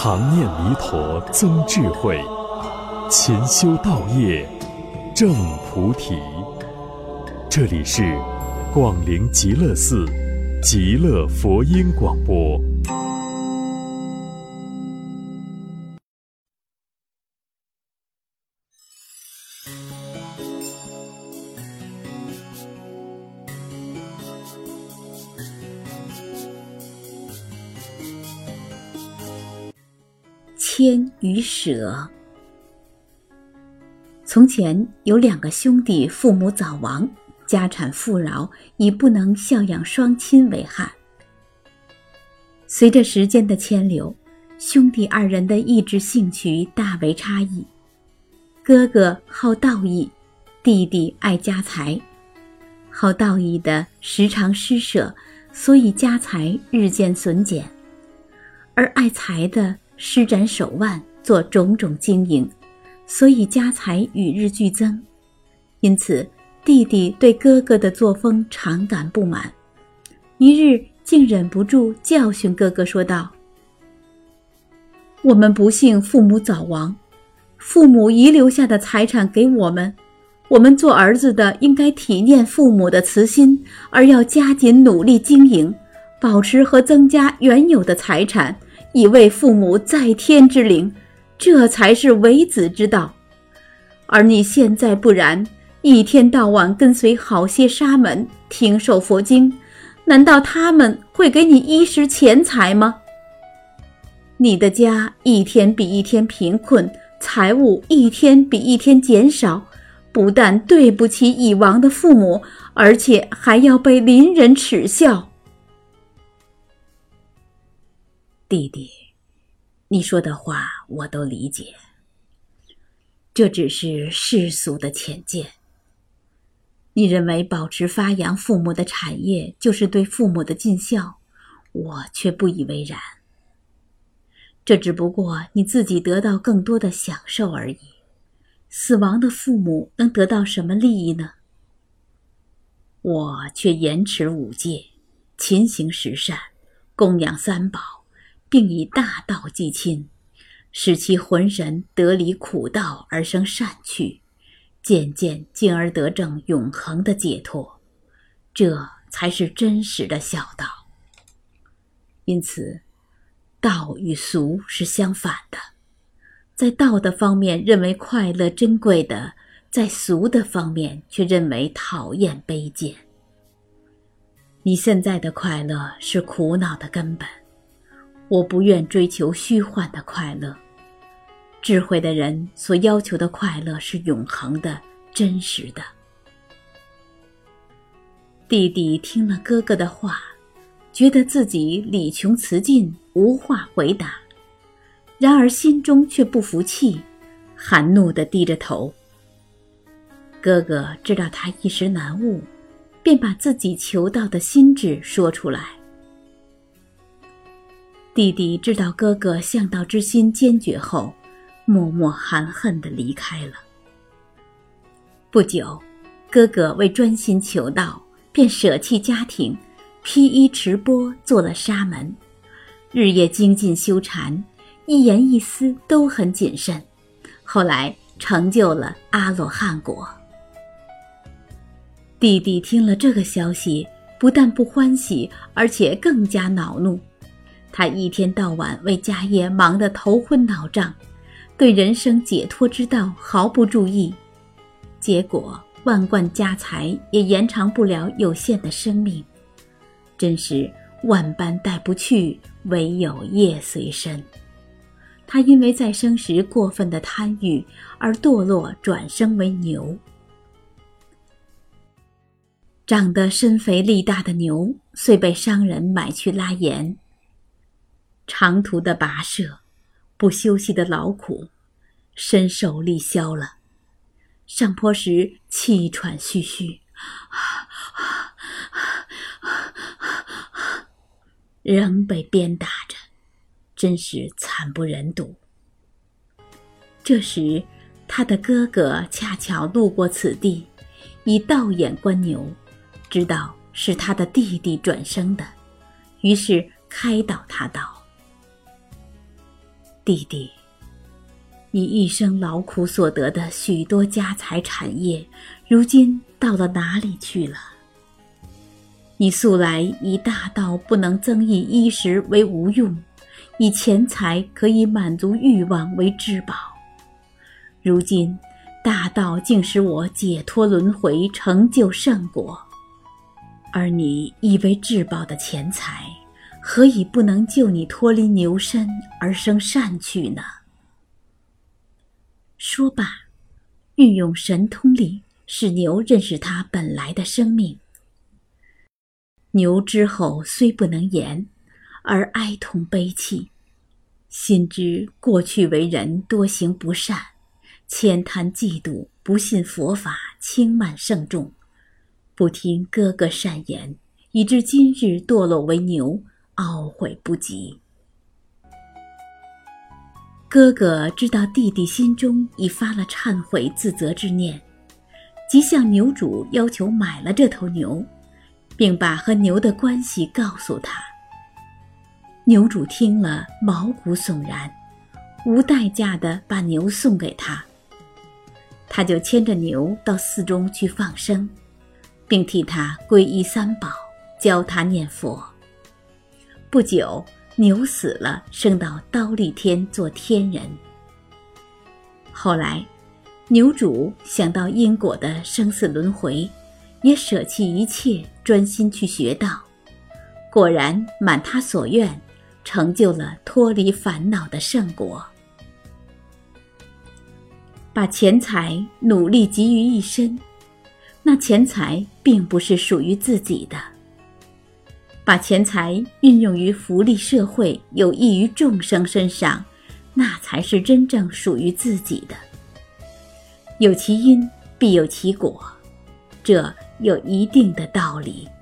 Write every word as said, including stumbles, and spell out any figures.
常念弥陀增智慧，勤修道业正菩提。这里是广陵极乐寺极乐佛音广播。 谦与舍。从前有两个兄弟，父母早亡，家产富饶，以不能孝养双亲为憾。随着时间的迁流，兄弟二人的意志兴趣大为差异。哥哥好道义，弟弟爱家财。好道义的时常施舍，所以家财日渐损减；而爱财的施展手腕，做种种经营，所以家财与日俱增。因此弟弟对哥哥的作风常感不满，一日竟忍不住教训哥哥说道：我们不幸父母早亡，父母遗留下的财产给我们，我们做儿子的应该体念父母的慈心，而要加紧努力经营，保持和增加原有的财产，以为父母在天之灵，这才是为子之道。而你现在不然，一天到晚跟随好些沙门听受佛经，难道他们会给你衣食钱财吗？你的家一天比一天贫困，财物一天比一天减少，不但对不起已亡的父母，而且还要被邻人耻笑。弟弟，你说的话我都理解，这只是世俗的浅见。你认为保持发扬父母的产业就是对父母的尽孝，我却不以为然。这只不过你自己得到更多的享受而已。死亡的父母能得到什么利益呢？我却严持五戒，勤行十善，供养三宝，并以大道济亲，使其浑神得离苦道而生善趣，渐渐进而得证永恒的解脱，这才是真实的孝道。因此道与俗是相反的，在道的方面认为快乐珍贵的，在俗的方面却认为讨厌卑贱。你现在的快乐是苦恼的根本，我不愿追求虚幻的快乐。智慧的人所要求的快乐是永恒的、真实的。弟弟听了哥哥的话，觉得自己理穷辞尽，无话回答，然而心中却不服气，含怒地低着头。哥哥知道他一时难悟，便把自己求道的心志说出来。弟弟知道哥哥向道之心坚决后，默默含恨地离开了。不久，哥哥为专心求道，便舍弃家庭，披衣持钵做了沙门，日夜精进修禅，一言一思都很谨慎，后来成就了阿罗汉果。弟弟听了这个消息，不但不欢喜，而且更加恼怒。他一天到晚为家业忙得头昏脑胀，对人生解脱之道毫不注意，结果万贯家财也延长不了有限的生命，真是万般带不去，唯有业随身。他因为在生时过分的贪欲，而堕落转生为牛。长得身肥力大的牛，遂被商人买去拉盐。长途的跋涉，不休息的劳苦，身受力消了。上坡时气喘吁吁，仍被鞭打着，真是惨不忍睹。这时他的哥哥恰巧路过此地，以道眼观牛，知道是他的弟弟转生的，于是开导他道： 弟弟，你一生劳苦所得的许多家财产业，如今到了哪里去了？你素来以大道不能增益衣食为无用，以钱财可以满足欲望为至宝。如今大道竟使我解脱轮回，成就圣果，而你以为至宝的钱财，何以不能救你脱离牛身而生善趣呢？说罢，运用神通力，使牛认识它本来的生命。牛之后虽不能言，而哀痛悲泣，心知过去为人多行不善，悭贪嫉妒，不信佛法，轻慢圣众，不听哥哥善言，以致今日堕落为牛，懊悔不及。哥哥知道弟弟心中已发了忏悔自责之念，即向牛主要求买了这头牛，并把和牛的关系告诉他。牛主听了毛骨悚然，无代价地把牛送给他。他就牵着牛到寺中去放生，并替他皈依三宝，教他念佛。不久，牛死了，升到忉利天做天人。后来，牛主想到因果的生死轮回，也舍弃一切，专心去学道，果然满他所愿，成就了脱离烦恼的圣果。把钱财努力集于一身，那钱财并不是属于自己的。把钱财运用于福利社会，有益于众生身上，那才是真正属于自己的。有其因，必有其果，这有一定的道理。